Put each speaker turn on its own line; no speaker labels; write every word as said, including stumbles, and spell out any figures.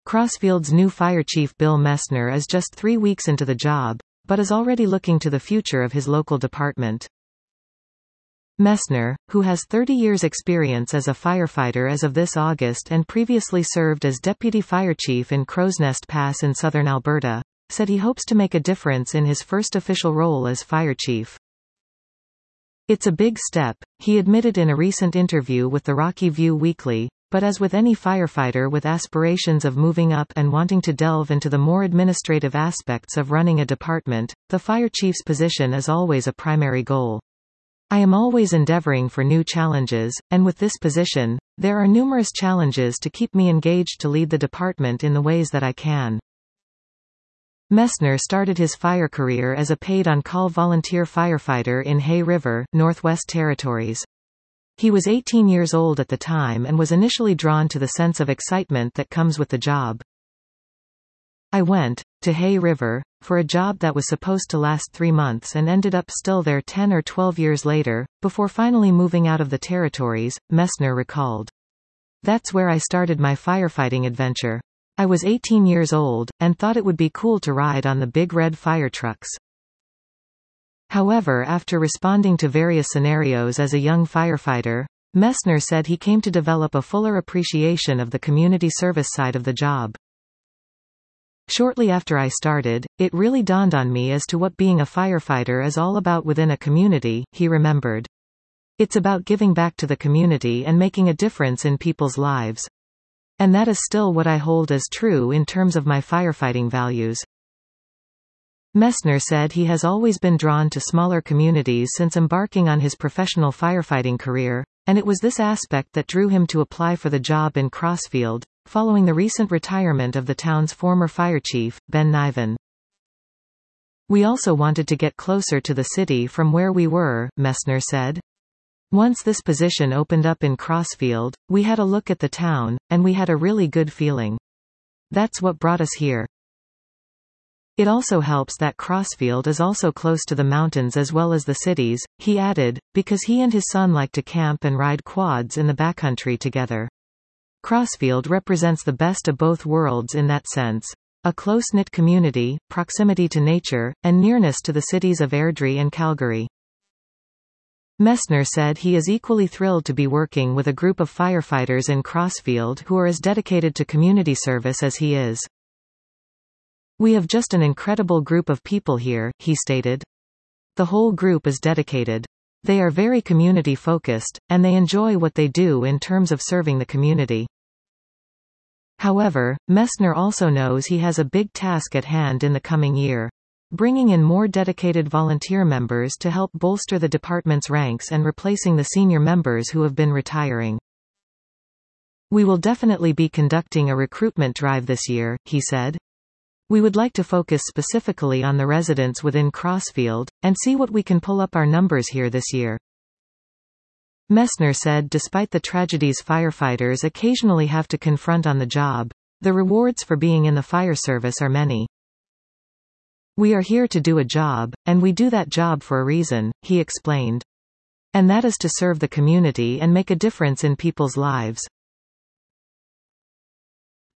Crossfield's new fire chief Bill Messner is just three weeks into the job, but is already looking to the future of his local department. Messner, who has thirty years' experience as a firefighter as of this August and previously served as deputy fire chief in Crowsnest Pass in southern Alberta, said he hopes to make a difference in his first official role as fire chief. "It's a big step," he admitted in a recent interview with the Rocky View Weekly, but as with any firefighter with aspirations of moving up and wanting to delve into the more administrative aspects of running a department, the fire chief's position is always a primary goal. "I am always endeavoring for new challenges, and with this position, there are numerous challenges to keep me engaged to lead the department in the ways that I can." Messner started his fire career as a paid-on-call volunteer firefighter in Hay River, Northwest Territories. He was eighteen years old at the time and was initially drawn to the sense of excitement that comes with the job. "I went to Hay River for a job that was supposed to last three months and ended up still there ten or twelve years later, before finally moving out of the territories," Messner recalled. "That's where I started my firefighting adventure. I was eighteen years old, and thought it would be cool to ride on the big red fire trucks." However, after responding to various scenarios as a young firefighter, Messner said he came to develop a fuller appreciation of the community service side of the job. "Shortly after I started, it really dawned on me as to what being a firefighter is all about within a community," he remembered. "It's about giving back to the community and making a difference in people's lives. And that is still what I hold as true in terms of my firefighting values." Messner said he has always been drawn to smaller communities since embarking on his professional firefighting career, and it was this aspect that drew him to apply for the job in Crossfield, following the recent retirement of the town's former fire chief, Ben Niven. "We also wanted to get closer to the city from where we were," Messner said. "Once this position opened up in Crossfield, we had a look at the town, and we had a really good feeling. That's what brought us here. It also helps that Crossfield is also close to the mountains as well as the cities," he added, because he and his son like to camp and ride quads in the backcountry together. "Crossfield represents the best of both worlds in that sense. A close-knit community, proximity to nature, and nearness to the cities of Airdrie and Calgary." Messner said he is equally thrilled to be working with a group of firefighters in Crossfield who are as dedicated to community service as he is. "We have just an incredible group of people here," he stated. "The whole group is dedicated. They are very community-focused, and they enjoy what they do in terms of serving the community." However, Messner also knows he has a big task at hand in the coming year: bringing in more dedicated volunteer members to help bolster the department's ranks and replacing the senior members who have been retiring. "We will definitely be conducting a recruitment drive this year," he said. "We would like to focus specifically on the residents within Crossfield, and see what we can pull up our numbers here this year." Messner said despite the tragedies firefighters occasionally have to confront on the job, the rewards for being in the fire service are many. "We are here to do a job, and we do that job for a reason," he explained. "And that is to serve the community and make a difference in people's lives.